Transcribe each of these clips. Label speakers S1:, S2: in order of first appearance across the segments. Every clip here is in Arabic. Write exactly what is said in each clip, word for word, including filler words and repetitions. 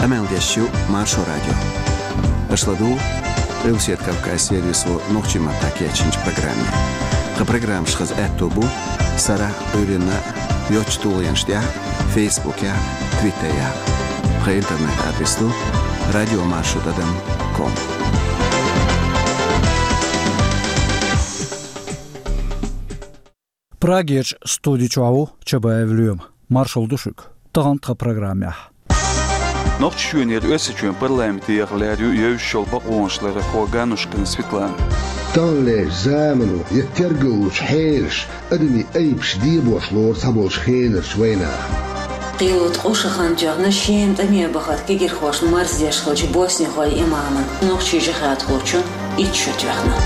S1: Амелдящу Маршо радио. Ашладу Русият Кавказ сервису ногчима такячинч программе. Ха программ шхаз эттобу сара өрина йочтулянштя Фейсбуке, Твиттере. Ха интернет адресу радиомаршрутадам точка ком.
S2: Прагеч студичуаву чабаевлюем. Маршал Душик. Тагантха программе.
S3: Ногчуенер өсөчүн парламент ягыларю йөвшөл баконшлары хоганушкын Светлана.
S4: Танле заману яттергуш хелш адми эйпш дибошлор сабош хелш вейна.
S5: قيود قوش خانجار نشيم تمية بخات كيجر خوش مرزيش خوش بوسني خوي إماما نوخشي جخات خوشون إتشوت وحنا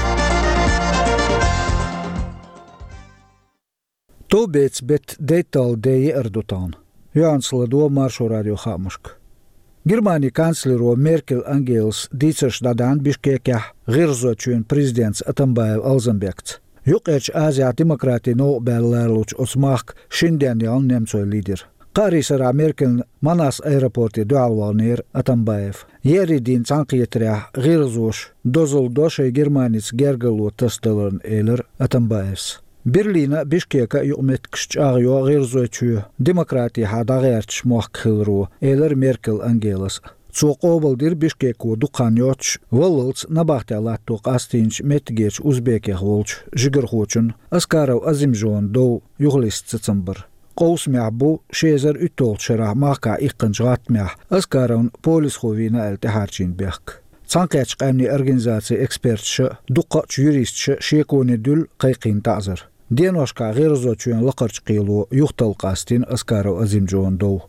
S2: تو بيتس بيت ديتال دي اردوتان يانسل دو مارشو راديو خامشك Германия канцлеру Меркель Ангелс дицеш дадан Бишкекя гирзочун президент Атамбаев Алзамбекц. Юкэч Азия демократии но белларлуч осмах шинден ян немцой лидер. Карисара Меркель Манас аэропорте дуалвалнер Атамбаев. Еридин цанкиетря гирзош дозол доше германец гергелу тестелен элер Атамбаевс. Берлина Бишкека юмет кшчагё гирзочу демократия хадагерч мохкылру элер Меркель Ангелс. Цоқобалдир Бишкеку дуканёч воллц набахталаттук астинч метгеч узбеке холч жигерхочун аскаров азимжон до юглистцэмбер. Qousmiabu шезер ütolchera maka ikkenjratmia askaron polishovina elteharchin berk. Цанкач qamni организация экспертши дуқач юристши шекони дул qayqin ta'zir. Denoshka g'irzochun laqarch qilo yuxtal qastin askaro azimjon do.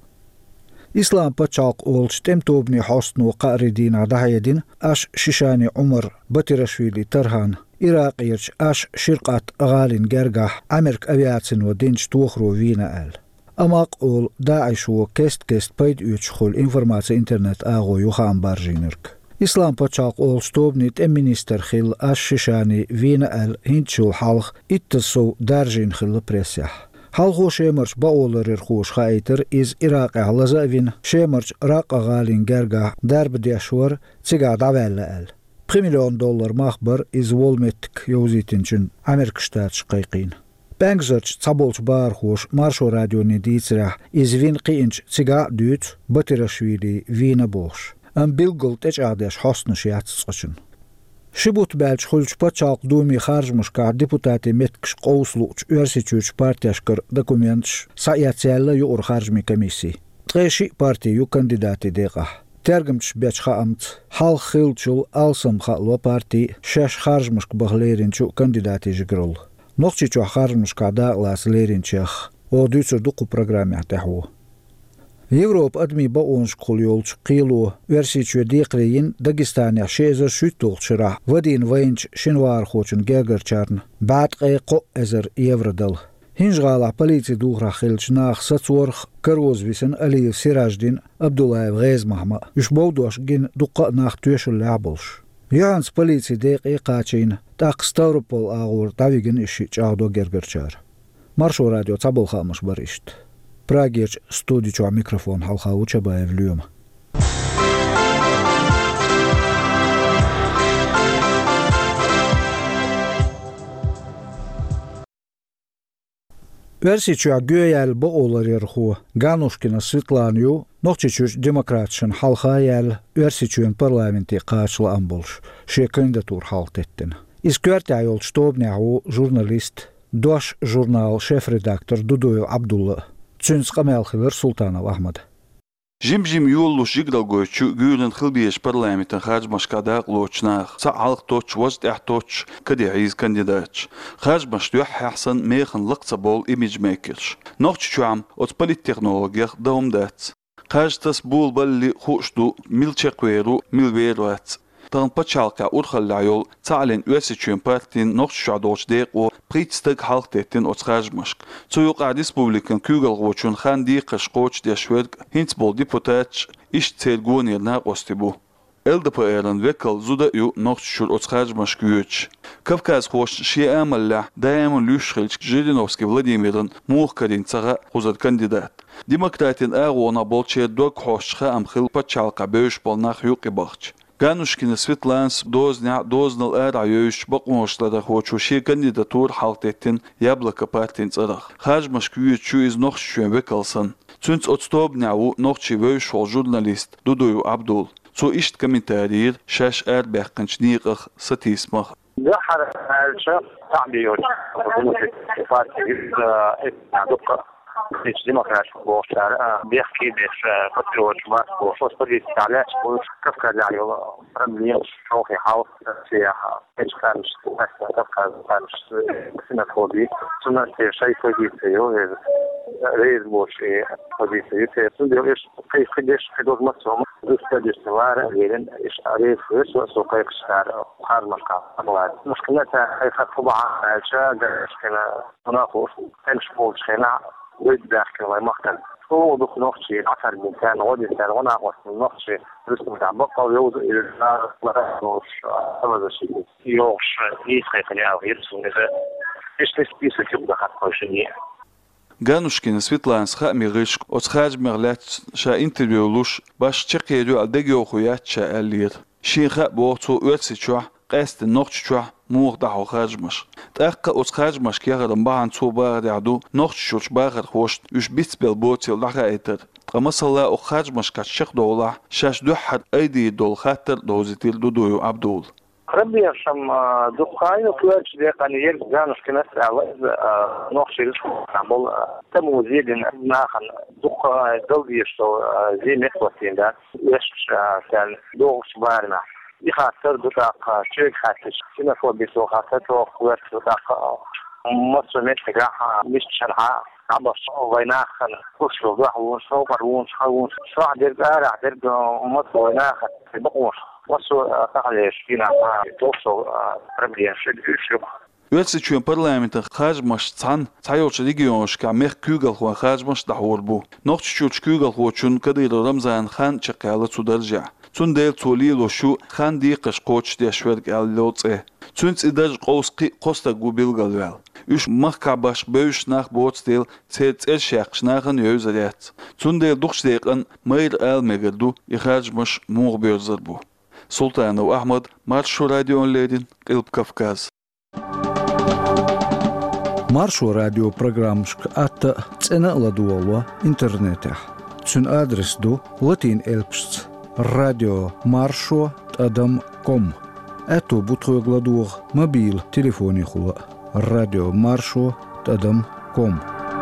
S2: İslam paçaq olç temtobni hosnu qaridina dahayedin ash shishani Umar Batirashvili Tarhan Iraqiyirch ash shirqat ghalin gergah Amerik aviatsin wa dinch tukhru vina al. Amaq ol Daesh wa kest kest paid uchkhul informatsiya internet ago yuhan barjinirk. İslam paçaq olç tobnit minister khil ash shishani vina al hinchul halq ittisu darjin khil presah. Halgo shemerch baolerir khosh khayter iz Iraq halazavin shemerch raq ghalin gergah darbdeshwar tsiga davella al. bir milyon dollar mahbar iz volmetk yozitinchun Amerik shtats qayqin. Bangzerch tsabolch bar khosh Marshal radioni ditsrah iz vin qinch tsiga düt Batirashvili vina bosh. Am bilgult echades hosnish yatsqachun. Шибут бэлч хулч пачалк думи харжмушка депутаты меткш qousluch Üniversitüç partiyashkar dokumentsh sayatselli yuur harjmi комиссии. Трэши партию кандидаты дега. Тергмч бечха амт хал хилчул алсам хало партии шаш харжмушк баглеринчу кандидаты жигрол. Нохчичу харжмушка да лас леринчах. О дүйцөр дуку программе атаху. Европа адми баонш кулёлч қилу версичу декреин Дагестане шезер шүттолчра вадин вайнч шинвар хочун гегерчарн бат қеқо эзер евродал хинжгала полиция дугра хилчнах сацворх карозвисен Алиев Сираждин Абдулаев Гезмахма ишбоудош гин дуқа нах төшл лаболш Янс полиция деқи қачин так Ставропол агур тавиген иши чаудо гергерчар Маршал радио цаболхамыш баришт Прагеч студичу микрофон халхау чабаевлюем. Версичу гөял бооларерху Ганушкина Светланию нохчичуч демократшин халхаял версичуен парламенти qaçlı амболш ше кандидатур халтеттен. Искөрт айол штобнягу журналист Дош журнал шеф-редактор Дудоев Абдулла Цүнс Камелхилер Султанов Ахмад.
S3: Жим-жим юллу жигдал гойчу гюлен хилбиеш парламентен хаджмашкадак лочнах. Саалк точ вожд эхточ кадииз кандидатч. Хаджмаш дух хасан механ лакцабол имиджмейкерш. Нохчучуам от политтехнологиях даумдац. Хажтас бул балли хушду милчекверу милверуац. Тан пачалка урхаллайол цален өсичүн партин нохчучадоч дек о притстык халктеттин оцхажмашк. Цуюка республикан күгалгочун хан дикыш коч дешверг хинцбол депутат иш цельгонерна остибу. L D P R'ın vekil zuda yu noqçur otsxajmaş güç. Kavkaz xoş şi amalla daim Lyushkilch Zhirinovskiy Vladimir'ın muhkarin tsaga xuzat kandidat. Demokratin ağona bolçe dok xoşxa amxil pachalqa böyüş bolnaq yuqibaqç. Ganushkin Svetlans doznya doznal arayuş baqmoşlarda xoçu şi kandidatur halqetin Yablaka partin tsaraq. Xajmaş güç iz noqçun vekilsan. Цунц отстobняу нохчи вöйшол журналист Дудою Абдул. Цу ишт комментарир шаш арбяхканчниqх сатисмах.
S6: ظهر الشخص تعبير بارتي ادوك مش ديمقراط بوشار بيحكي بش فترة ما بوشوس بدي تعلق وكيف كان يعني رمليون شوخي حاول سياحة إيش كان بس كيف كان كان سنة فودي سنة شيء فودي سيو ريز موشي فودي سيو سنة إيش كيف كديش كدوز مصوم دوس بدي سوار غيرن إيش عريف إيش وسو كيف شار خار مكان أبغى مشكلتها كيف طبعا الشاة مشكلة تناقض إيش بوش خنا ويدخل الله مختل هو بخنوخشي عشر من كان غادي كان وانا اقوى من نوخشي رسم تعبقه ويوضع الى النار هذا الشيء يوش يسخي خلي او يرسم اذا ايش تسبيس كده حقوشني
S3: Ganushkin Svetlans Khamirish otsxajmerlat sha interviewlush bash chiqedu aldegi oxuyat sha alir shixa boqtu ötsichwa qast noqchchwa muqda hoxajmash taqqa otsxajmash kiyadan baan tsubar dadu noqchchuch bagar xost üç bisbel botil laga eter qamasalla oxajmash kachchiq dola shash duhat aydi dol khater dozitil dudu Abdul
S6: ربي شم دقائق وكلاش ذي قنير جانوس كناس على نوخشيل عمل تم زيد ناخن دقائق دولي يشتو زي متوسين ده يش كان دوغش بارنا يخاطر دقائق شيء خاطر كنا فوق بيسو خاطر وكلاش دقائق مصر متجا مش شرها عبص ويناخن وشلو ده وشلو برون شلون شو عدل قارع عدل مصر ويناخن بقوش وصو تغليش فينا توصل ربيع شد شو
S3: Ötseçün parlamentin xajmaş tsan tayolçu regionşka meh kügel xwa xajmaş dahorbu. Noqçuç kügel xwoçun kadir Ramzan Khan çaqalı sudarja. Çun del tolilo şu Khan di qışqoç deşverg allotse. Çun idaj qosqi qosta gubilgalvel. Üç mahkabaş böyüş nach botstel tsetsel şaqşnağın yözəlet. Çun del duqşdeqan mayr almegerdu ixajmaş muğbözər bu. Sultanov Ahmad, Marşu Radio'nledin, Qilb Kafkaz.
S2: Marşu Radyo programşk atta tsena laduwa internetah. Çün adres du latin elpst radio marsho adam com. Eto butqoy gladuwa mobil telefoni xula radio marsho adam com.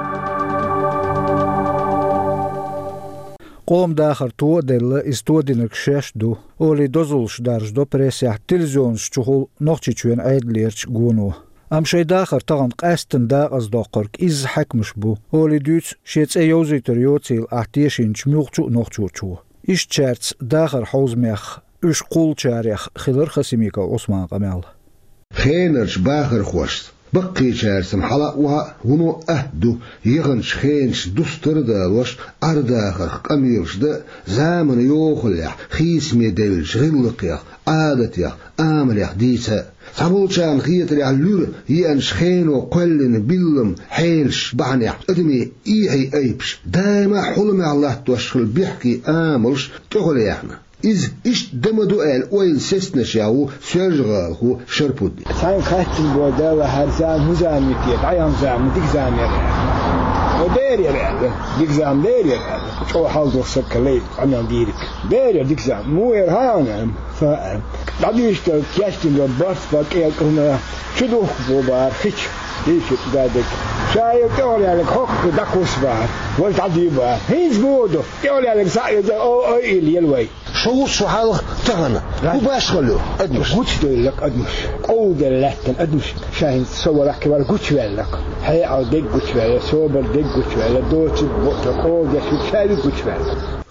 S2: قوم داخل تو دل استودينك شش دو اولي دوزولش دارج دو بريسيح تلزيونش تشغل نوختي چوين ايدليرش غونو ام شي داخل تغن قاستن داغز دوقرك از حكمش بو اولي دوتس شيتس ايوزيتر يوتيل احتيشين چميوغچو نوختچو ايش چارتس داخل حوزميخ اش قول چاريخ خلر خسيميكا عثمان قمال
S4: خينرش باخر خوشت بقي شارسم حلقوها ونو أهدو يغنش خينش دوستر دالوش أرداخر قميرش دا زامن يوخليح خيس ميدلش غلقيح عادتيح آمليح ديسا صابولشان خيتري علور يانش خينو قلن بلم حيلش بعنيح ادمي ايهي ايبش دايما حلمي الله توشخل بيحكي آملش تغليحنا إز إيش دمدو قال وين سيستنا شاو سيرجغال هو شربودي
S7: ساين خاتم بودا وهرزان مزامي كيف عيان زام ديك زام يا ودير يا بعد ديك زام دير يا بعد شو حال دوخ كلي عم ديرك دير ديك زام مو يرهان ف بعديش كاستين دو باس باك كنا شدو بوبار خيش ديش دادك شايف تقول لك حق دكوس بار وانت عديبا هيز بودو تقول لك سايد او او يلوي
S4: شو شو حال تغنى وباش خلو ادمش
S7: قلت لك ادمش قود اللحتن ادمش شاهد صور احكي بار قلت لك هي او دق قلت لك صور دق قلت لك دوت بوت قود يا شو شايف قلت لك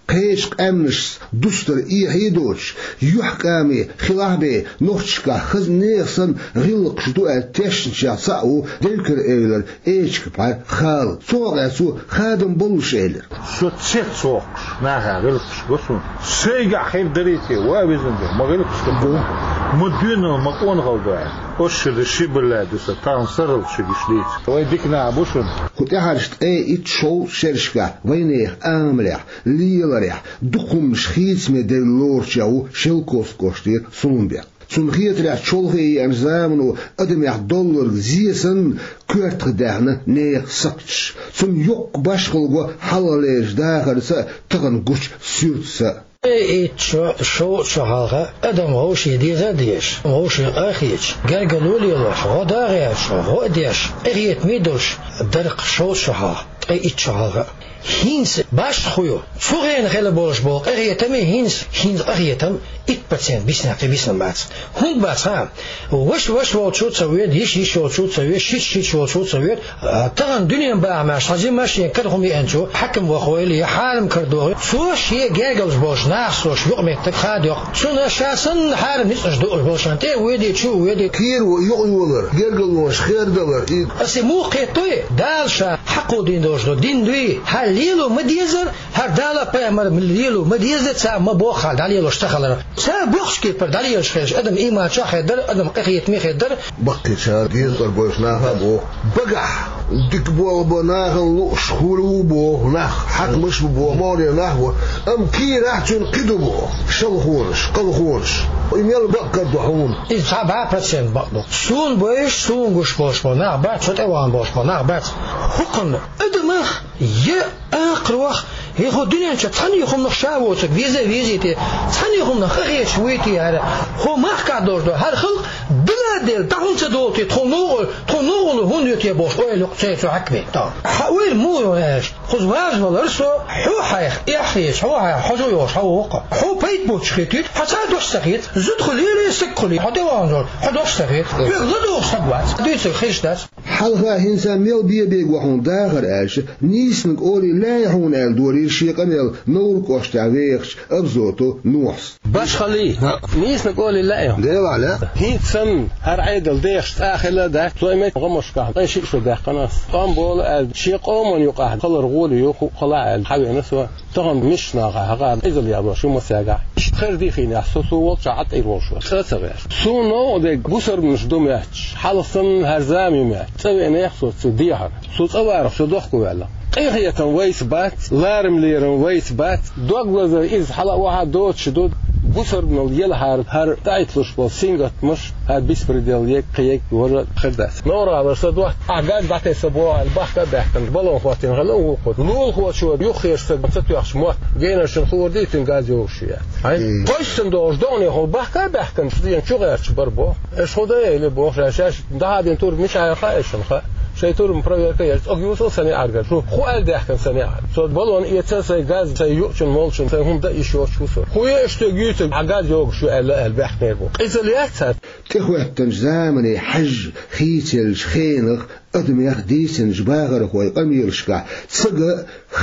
S4: قيش أمنش دستر إيه هيدوش يحكامي خلافي نوشكا خز نيخسن غلق شدو التشن شاسعو دلكر إيلر إيش كبار خال صوغ سو خادم بولش إيلر
S8: شو تسيت صوغ ناها غلق شدوسون سيجا خير دريتي وابزن دي ما غلق شدو مدينة مقون غلقا وش الشيب اللي دسا كان سرل شديش ويديك نعبوشن
S4: كنت أعرفت أي إتشو شرشكا وينيخ آملح ليلرح دقم شخيص مدر لورشاو شلكوس كوشتير سلومبيا سنخيت رح شولغي أنزامنو أدم يح دولار زيسن كورت غداهنا نيخ سقش سن يوق باشقلغو حلاليش داخل سا تغن قوش سيوت سا
S9: ايه شو شو شهاغة ادم هوش يديزا ديش هوش اخيش قالقلوا لي الله شو داغيش هو ديش اغيت ميدوش درق شو شهاغ ايه شهاغة هينس باش خويو فوغين غير بولش بول اغيتم هينس هينس اغيتم إت بتسين بيسنا في بيسنا مات هون بات ها وش وش وشو تسويد يش يش وشو تسويد شيش شيش وشو تسويد طبعا دنيا بقى ماش حزين ماشي كرهم ينجو حكم وخويلي حالم كردوه شو شيء جاجلز بوش ناخسوش يقمت تخاديو شو نشاسن حالم نسش دول بوش انت ويدي شو ويدي
S4: كير ويقولر جاجلوش خير دولار
S9: أسي مو قيتوي دالشا حقو دين دوش دين دوي هالليلو مديزر هردالا بيمر مليلو مديزر تا ما بوخال داليلو اشتغل سا بوخشكي بر داليلو شخيش ادم ايما شا خيدر ادم قيت مي خيدر
S4: بقي شار جيزر بوش ناها بو بقح ديك بو بناها لو شخولو بو ناخ حق مش بو موري ناهو ام كي راح تنقدو بو شل خورش قل خورش يميل بقى دحون
S9: إيه سبعة برسنت بقدو سون بوش سون قش بوش بو ناخ بات شوت اوان بوش بو ناخ بات حقن ادم يا اقروخ هيخو الدنيا انت تخني يخم نخشاوتك فيزا فيزيتي تخني يخم نخخيش شويتي هذا هو ما قادور دو هر خلق بلا ديل تاخون تدوتي تخنوغل تخنوغل هون يتي بوش اوي لو تسيتو عكبي تا حويل مو ياش خذ واز ولرسو حو حيخ يحيش حو حجو يوش حو وقع حو بيت بوش خيتيت حتى دوش سخيت زد خليلي سكخلي حتى وانزول حدوش سخيت يغلدو سبوات دوش الخيش داس
S4: حلقة هنسا ميل بيه بيق وحون داخر اش نيسنك اولي لا يحون ال دوري شيقن نور كوشتا ويخش ابزوتو نوحس
S10: باش خليه نيسنك اولي لا يحون
S4: ديو على
S10: هيت سن هر عيدل ديخش اخلا دا تويمت غمش كاه اي شيء شو دا قناص قام بول ال شيق اومن يقع قلر غولي يوخو قلع الحوي نسوا تغن مش ناغا هغا ايزل يابا شو مساقع اشتخر دي فينا سوسو وقت عط ايروشو سلسة سو نو ديك بوسر مش دومياتش حالصن هرزامي مات تسوي انا يخصو تسديهر سو تصوارف سو دوخكو يعلا ايه هي كان ويس بات لارم ليرن ويس بات دوغلز از حلا واحد دوتش دود بوسر من يلهار هر تايتلوش بول سينغت مش هاد بيسبريدل يك قيك ور خرداس نورا على صدوه اقعد بعد سبوع البحر بحكم بالون خواتين غلو خد نول خو شو يخير سبت يخش مو جينا شنخور دي تنغاز يوشيا هاي قشن دوش دوني هو بحكم بحكم دي شو غير بربو ايش خداي اللي بو رشاش ده هذه تور مش عايشن خ شيطور مبرر كيس أجيوسو سنة أرجع شو خو ألدي أحكم سنة أرجع صد بالون يتسا غاز سيوشن مولشن سهم ده يشوش شو هو يشتغيت عجاز يوق شو ال ال بحكم بو إذا ليأكثر
S4: تخوت تنزامني حج خيتل خينغ أدم يخديسن جباغر خوي قميرشكا سجى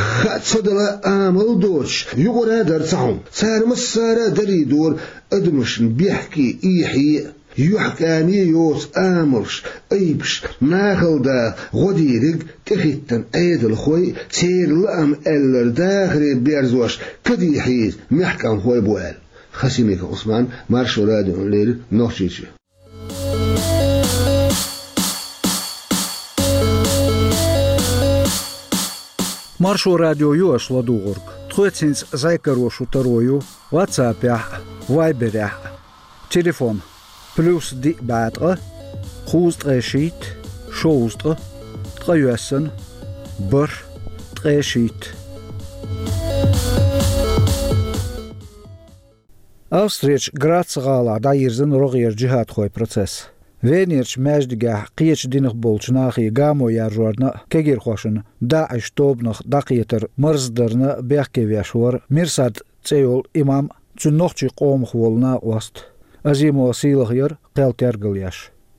S4: صدلا آمل دوش يقول هذا رسعهم صار مسارة دري دور أدمش بيحكي إيحي يحكاني يوس آمرش أيبش ناخل دا غديرق تخيتن أيد الخوي سير لأم ألر داخري بيرزوش كدي حيز محكم خوي بوال خسيميك عثمان مارشو راديو الليل نوشيشي
S2: مارشو راديو يوش لدوغرق تخوتسينس زايكروشو ترويو واتسابيح وايبريح تليفون بلوس دي بعد خوست غشيت شوست غيوسن بر غشيت أوستريتش غراتس غالا دايرزن روغير جهاد خوي بروسس وينيرش ماجدگاه قيش دينخ بولش ناخي غامو يارجورنا كيغير خوشن داعش توبنخ دقيتر مرزدرنا بيحكي ويشور ميرساد تسيول إمام تنوخشي قوم خولنا وست أزيمو سيلغير قيل ترقل ياش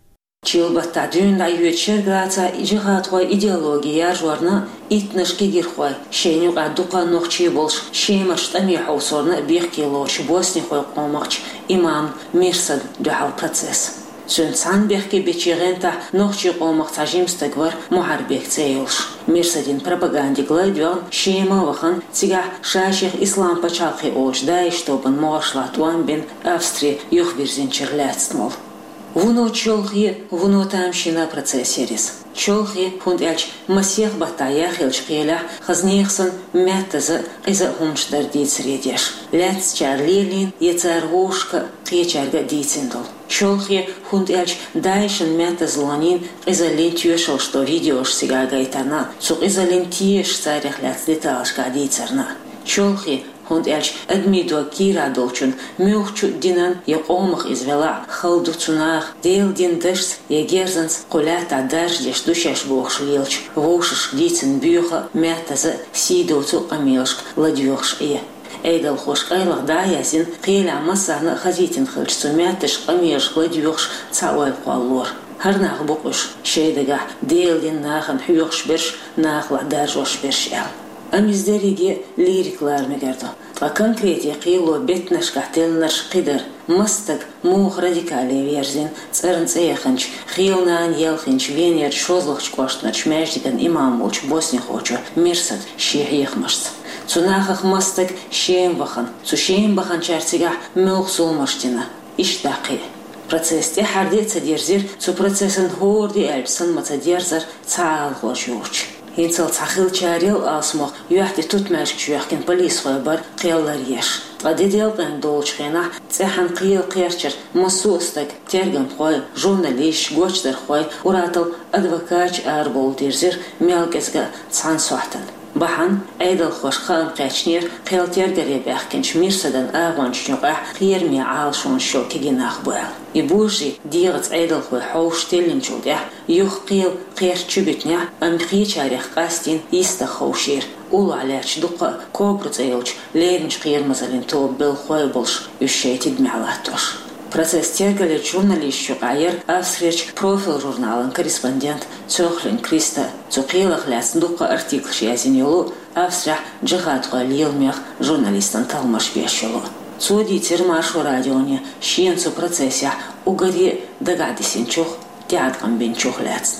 S5: Чилбатта дюн да ючер граца жихат хой идеология жорна итнаш кигир хой шеню адука нохчи болш шемаш тами хаусорна бехкилош босни хой комач имам мирсад духал процесс сун сан бехки бичерента нохчи комач тажимстагвар мухарбек цейлш мирсадин пропаганди гладион шема вахан цига шаших ислам пачалхи ош дай штобан мошлатуан бин австрия юхвирзин черлятстмол Вуно чолхи, вуно тамшина процессерис. Чолхи хунд элч масех батая хелчхеля хазнехсан мятаза иза хумшдар дицредеш. Лец чарлилин ецаргошка кечарга дицендол. Чолхи хунд элч дайшен мятазлонин иза лентюшел, что видеош сега гайтана, цук иза лентиеш царях ляц деталшка дицерна. Чолхи Хунд элч адмидо кира долчун мюхчу динан я омах извела халду цунах дел дин дышс я герзанс кулята даждеш душеш бохш елч вошш дицен бюха мятаза сидоцу амелшк ладюхш е Эйдал хош айлах да ясин қиля масана хазитин хылчсу мятыш амелшк ладюхш цауай қуаллор Харнах бокуш шейдага дел дин нахан хюхш берш нахла дажош берш ел Амиздериге лириклар мегердо. А конкретия қило бетнаш кахтелнаш қидер. Мастак мух радикалия верзин. Цернц эйханч. Хилнан елхинч венер шозлахч кваштнач междиган имам уч босни хочу. Мирсад шех ехмашц. Цунахах мастак шеем вахан. Цу шеем вахан чарцигах мюх сулмаштина. Иштақи. Процесс те хардеца дерзир. Цу процессан хорди эльпсан маца дерзар цаал хош юрч. Инцал цахил чарил асмох юахти тут мәшк чуяхкин полис хойбар қияллар еш. Адидел бен долчхена цехан қиял қиярчар масустак терган хой журналист гочдар хой уратал адвокач арбол дерзир мелгезга цан суахтан. Бахан айдал хош хан қачнир қиял тергаре бәхкинч мирсадан ағанч нюға қиерме аал шон шо кегенах буэл. И бужи дигац айдал хой хоуш телин чулдя юх қиял қияр чубитня ам қиячарях қастин иста хоушир. Ула аляч дуқа кобруц эйлч леринч қияр мазалин то бел хой болш ющейти дмялатош. Процесс тергали журналист шуғайыр австрияч профил журналын корреспондент Цохлин Криста Цуқилах лясн дуқа артикл шиязин елу австрия джихатға лилмех журналистан талмаш бешелу. Цуди термашу радионе шиенцу процессе угари дагадисин чух тяткам бен чух лясн.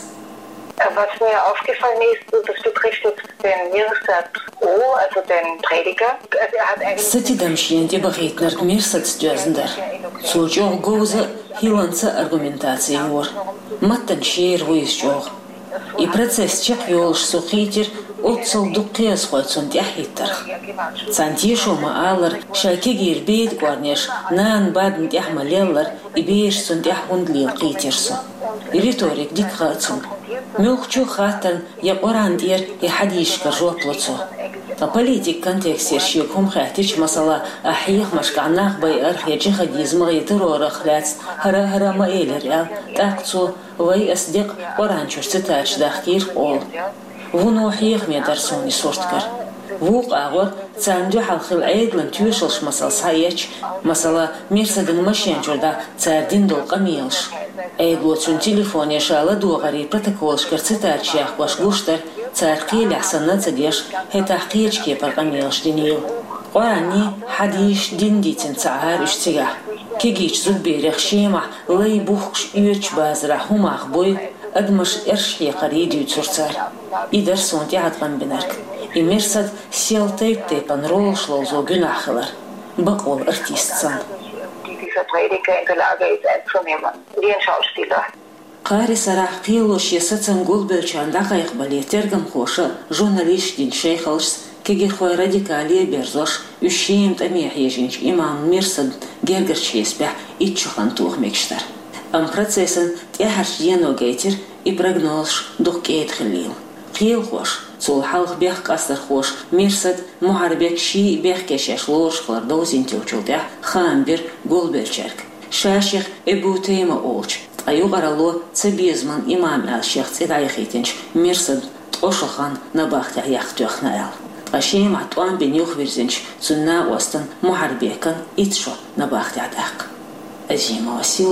S11: Was mir aufgefallen ist, das betrifft jetzt den Mirsad O, also den Prediger. Also er hat eigentlich...
S5: Сатидам шиенте бахейтнар Мирсад стёзндер. Сучох гоуза хиланца аргументации вор. Маттан шеер вуисчох. И процесс чак ёлш сухитер отцал дуккес хойцун тяхиттарх. Цантишу маалар шакигир бейт гварнеш наан бадн тяхмалеллар и бейш сун тяхундлил қитерсу. И риторик дикхацун. Мюхчу хаттан я орандир и хадишка жоплоцу. А политик контексте шикум хатич масала ахих машканах бай архи джихадизма и террорах ляц хара-хара маэлер такцу вай асдик оранчуш цитач дахкир ол. Вуну ахих медарсуни сорткар. Вук агор цанду халхил айдлан тюшелш масал саяч масала мирсадын машенчурда цардин дол камилш. Айдлоцун телефоне шала дугари протоколшкар цитачах баш гуштар царқи лахсанна цадеш хетахқиечке парқамилш динил. Орани хадиш диндитин цаар ишцигах. Кегич зудберех шема лай бухш юч базра хумах бой адмаш эршхи қаридию цурцар. Идар сонти адган бинарк. И мирсад сел тейп-тейпан рол шло зо гюнахилар. Бакол артистсан.
S11: Dieser Prediger in der Lage ist, einzunehmen, wie ein Schauspieler.
S5: Qaari sarah qilosh yesatsan gulbelchan daqayq balietergam khosha jurnalist din sheikhals kegir khoy radikaliye berzosh ushim tamih yejinch imam mirsad gergerchesbeh itchukhan tuğmekshtar. Am processen tyaharsh yeno getir i prognoz duqet khilil. Qil khosh Цул халх бех кастер хош мирсад мухарбек ши бех кешеш лош хлардозин тючулдя хамбир голбелчерк шаших эбутейма олч аюгарало цебизман имам ал шех цедайхитинч мирсад тошахан набахта яхтюхнаал ашим атуан бенюх вирзинч цунна остан мухарбекан итшо набахта дак азима василах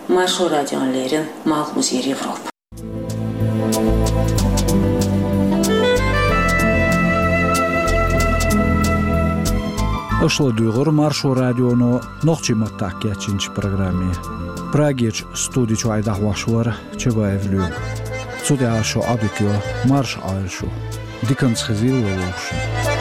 S5: Marşo Radyo'nların Malhus Yer Evropa.
S2: Ашладугар Маршо Радионо нохчимат такячинч программе. Прагеч студичу айдахвашвар чебаевлю. Цудяшо абитё марш айлшу. Диканс хизил лошин.